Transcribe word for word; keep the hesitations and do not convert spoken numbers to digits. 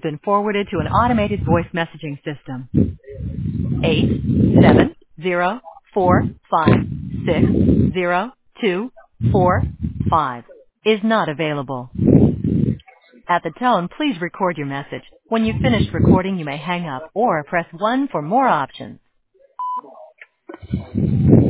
been forwarded to an automated voice messaging system. Eight seven zero four five six zero two four five is not available. At the tone, please record your message. When you've finished recording, you may hang up or press one for more options.